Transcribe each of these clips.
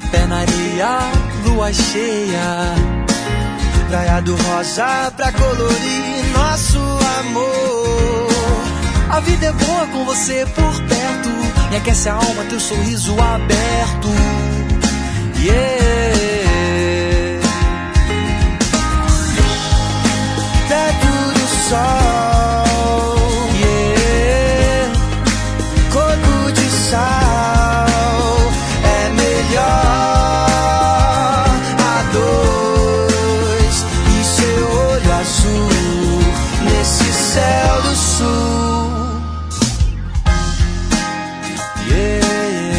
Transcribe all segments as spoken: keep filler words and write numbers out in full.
pé na areia, lua cheia. Praia do rosa pra colorir nosso amor. A vida é boa com você por perto, me aquece a alma teu sorriso aberto. Yeah. Perto do sol, Yeah. corpo de sal, é melhor a dois. E seu olho azul nesse céu do sul. Yeah.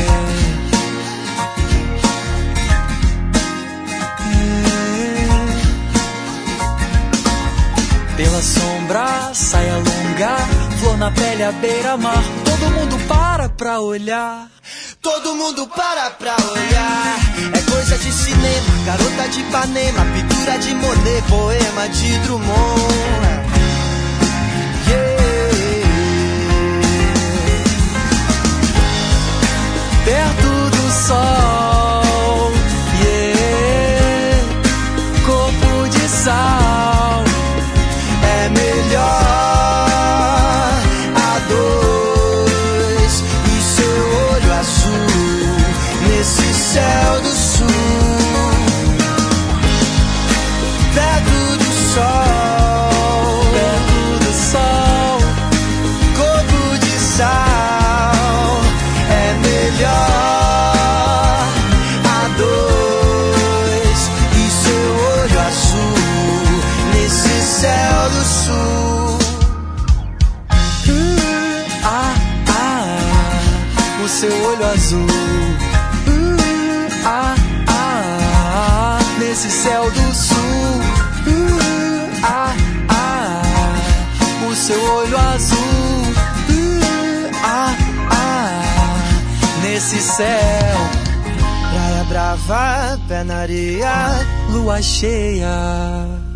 Pela sombra, saia longa, flor na pele à beira-mar. Todo mundo para pra olhar. Todo mundo para pra olhar. É coisa de cinema, garota de Ipanema, pintura de Monet, poema de Drummond. Yeah. Perto do sol, yeah. Corpo de sal, É melhor a dois. E seu olho azul nesse céu do sul. Perto do sol, perto do sol, corpo de sal. É melhor a dois. E seu olho azul nesse céu do sul. ah, ah, o seu olho azul. Uh, ah, ah, nesse céu do sul. Uh, ah, ah, o seu olho azul. Uh, ah, ah, nesse céu. Praia brava, pé na areia, Lua cheia.